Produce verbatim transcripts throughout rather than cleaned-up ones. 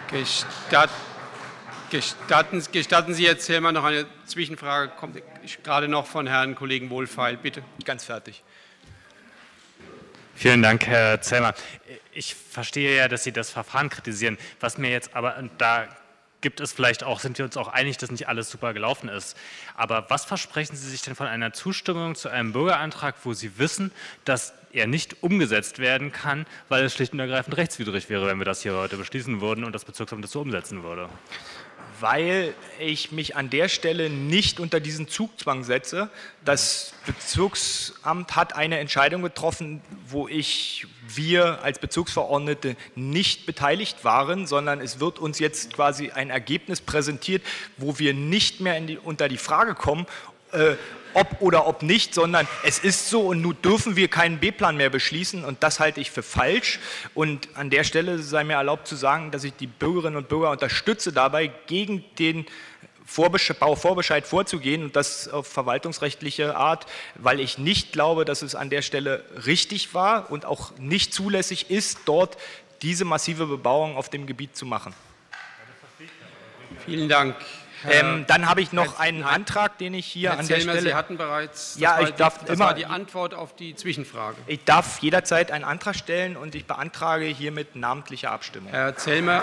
Gestat, gestatten, gestatten Sie, Herr Zellmer, noch eine Zwischenfrage? Kommt gerade noch von Herrn Kollegen Wohlfeil. Bitte. Ganz fertig. Vielen Dank, Herr Zellmer. Ich verstehe ja, dass Sie das Verfahren kritisieren. Was mir jetzt aber, und da gibt es vielleicht auch, sind wir uns auch einig, dass nicht alles super gelaufen ist. Aber was versprechen Sie sich denn von einer Zustimmung zu einem Bürgerantrag, wo Sie wissen, dass er nicht umgesetzt werden kann, weil es schlicht und ergreifend rechtswidrig wäre, wenn wir das hier heute beschließen würden und das Bezirksamt das so umsetzen würde? Weil ich mich an der Stelle nicht unter diesen Zugzwang setze. Das Bezirksamt hat eine Entscheidung getroffen, wo ich, wir als Bezirksverordnete nicht beteiligt waren, sondern es wird uns jetzt quasi ein Ergebnis präsentiert, wo wir nicht mehr in die, unter die Frage kommen, äh, ob oder ob nicht, sondern es ist so und nun dürfen wir keinen B-Plan mehr beschließen und das halte ich für falsch. Und an der Stelle sei mir erlaubt zu sagen, dass ich die Bürgerinnen und Bürger unterstütze dabei, gegen den Bauvorbescheid vorzugehen und das auf verwaltungsrechtliche Art, weil ich nicht glaube, dass es an der Stelle richtig war und auch nicht zulässig ist, dort diese massive Bebauung auf dem Gebiet zu machen. Vielen Dank. Ähm, dann habe ich noch einen Antrag, den ich hier Herr an der Zellmer, Stelle... Sie hatten bereits, das, ja, war, ich darf die, das immer, war die Antwort auf die Zwischenfrage. Ich darf jederzeit einen Antrag stellen und ich beantrage hiermit namentliche Abstimmung. Herr Zellmer,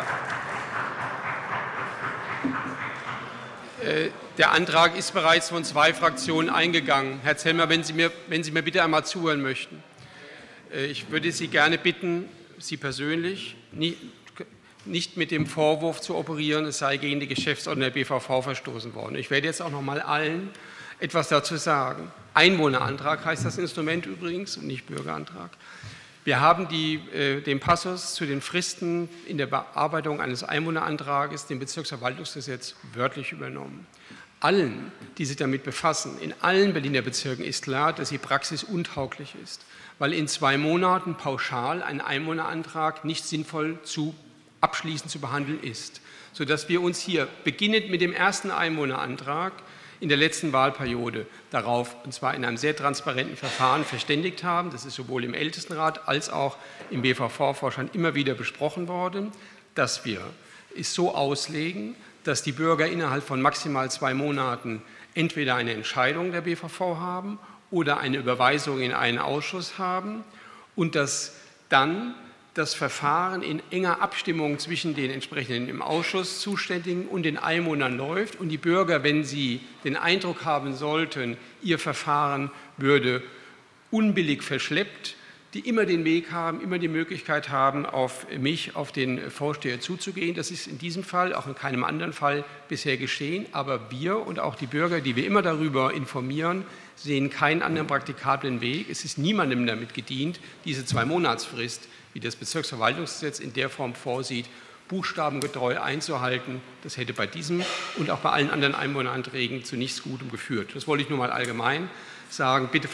äh, der Antrag ist bereits von zwei Fraktionen eingegangen. Herr Zellmer, wenn Sie mir, wenn Sie mir bitte einmal zuhören möchten. Äh, ich würde Sie gerne bitten, Sie persönlich, nie, nicht mit dem Vorwurf zu operieren, es sei gegen die Geschäftsordnung der B V V verstoßen worden. Ich werde jetzt auch noch mal allen etwas dazu sagen. Einwohnerantrag heißt das Instrument übrigens und nicht Bürgerantrag. Wir haben die, äh, den Passus zu den Fristen in der Bearbeitung eines Einwohnerantrages, dem Bezirksverwaltungsgesetz, wörtlich übernommen. Allen, die sich damit befassen, in allen Berliner Bezirken ist klar, dass sie praxisuntauglich ist, weil in zwei Monaten pauschal ein Einwohnerantrag nicht sinnvoll zu abschließend zu behandeln ist, sodass wir uns hier beginnend mit dem ersten Einwohnerantrag in der letzten Wahlperiode darauf, und zwar in einem sehr transparenten Verfahren, verständigt haben. Das ist sowohl im Ältestenrat als auch im B V V-Vorstand immer wieder besprochen worden, dass wir es so auslegen, dass die Bürger innerhalb von maximal zwei Monaten entweder eine Entscheidung der B V V haben oder eine Überweisung in einen Ausschuss haben und dass dann das Verfahren in enger Abstimmung zwischen den entsprechenden im Ausschuss Zuständigen und den Einwohnern läuft und die Bürger, wenn sie den Eindruck haben sollten, ihr Verfahren würde unbillig verschleppt, die immer den Weg haben, immer die Möglichkeit haben, auf mich, auf den Vorsteher zuzugehen. Das ist in diesem Fall, auch in keinem anderen Fall bisher geschehen, aber wir und auch die Bürger, die wir immer darüber informieren, sehen keinen anderen praktikablen Weg. Es ist niemandem damit gedient, diese Zwei-Monatsfrist, wie das Bezirksverwaltungsgesetz in der Form vorsieht, buchstabengetreu einzuhalten. Das hätte bei diesem und auch bei allen anderen Einwohneranträgen zu nichts Gutem geführt. Das wollte ich nur mal allgemein sagen. Bitte